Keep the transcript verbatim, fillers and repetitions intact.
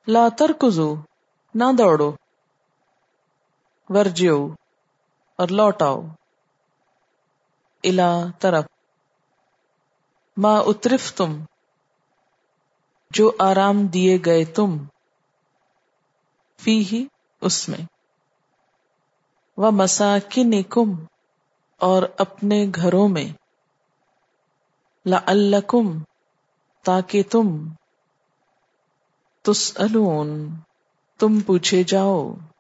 ला तरकुजू, ना दौड़ो, वर्जियो, और लौट आओ, इला, तरफ, मा उतरिफ तुम, जो आराम दिए गए तुम, फी ही, उसमें, व मसाकिनिकुम, और अपने घरों में, लअल्लकुम, ताकि तुम, तुसअलून, तुम पूछे जाओ।